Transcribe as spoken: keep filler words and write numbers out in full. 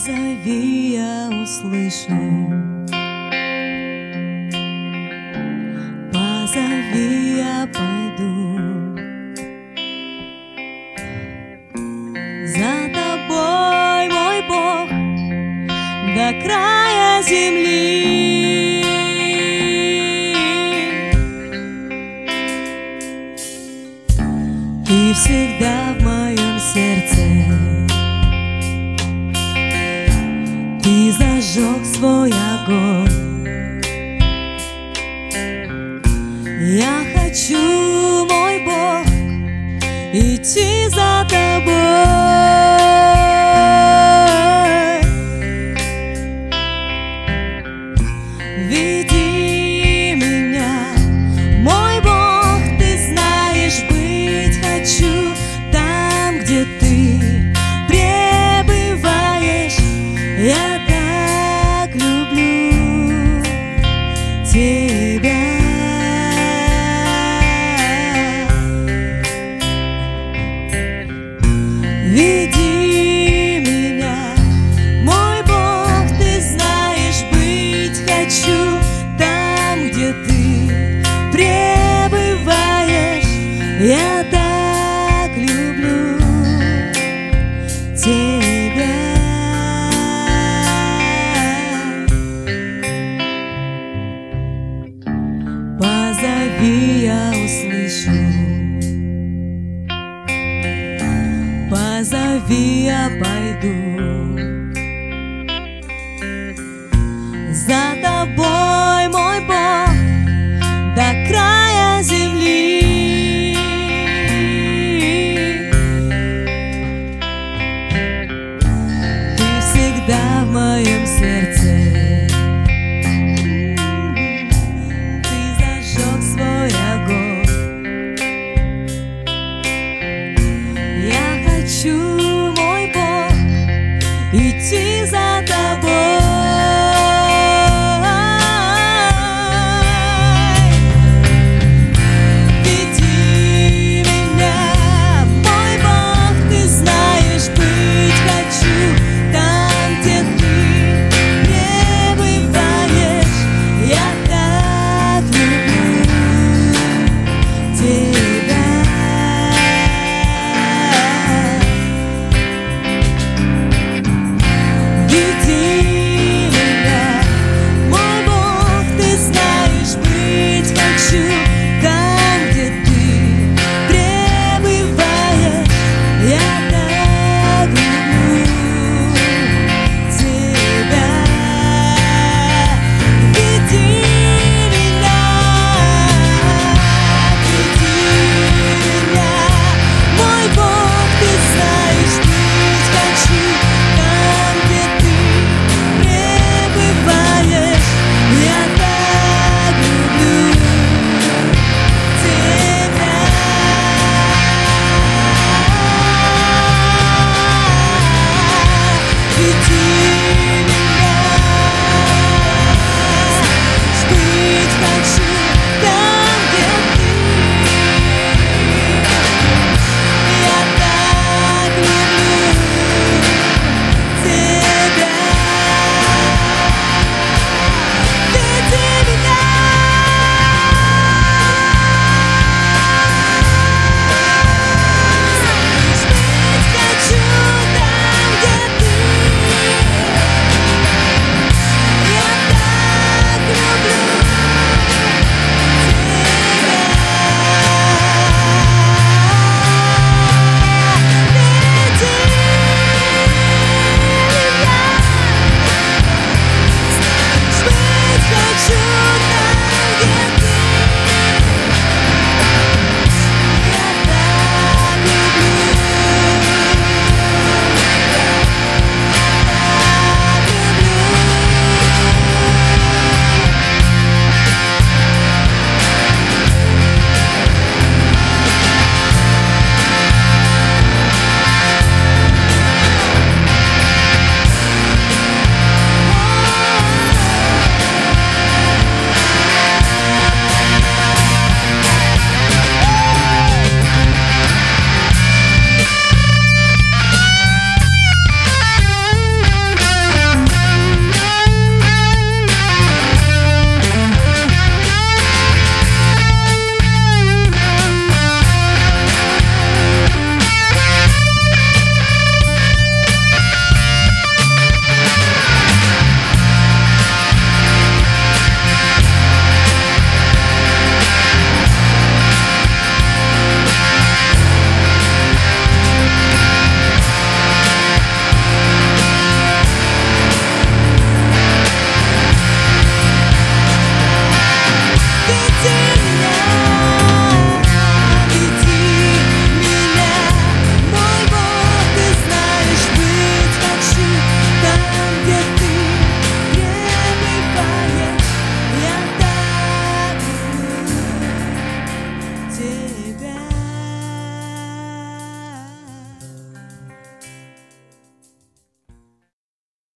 Позови, я услышу. Позови, я пойду. За тобой, мой Бог, до края земли. Ты всегда в моем сердце. Ты зажег свой огонь. Я хочу, мой Бог, идти за тобой. Веди меня, мой Бог, ты знаешь, быть хочу там, где ты пребываешь. Я так люблю тебя. Веди меня, мой Бог, ты знаешь, быть хочу там, где ты пребываешь. Я так люблю тебя. Позови, я услышу. Позови, я пойду. За тобой, мой Бог, до края земли. Ты всегда в моем сердце. Ты зажег свой огонь. Хочу, мой Бог, идти за тобой. Веди меня, мой Бог, ты знаешь, быть хочу там, где ты пребываешь. Я так люблю тебя. Веди где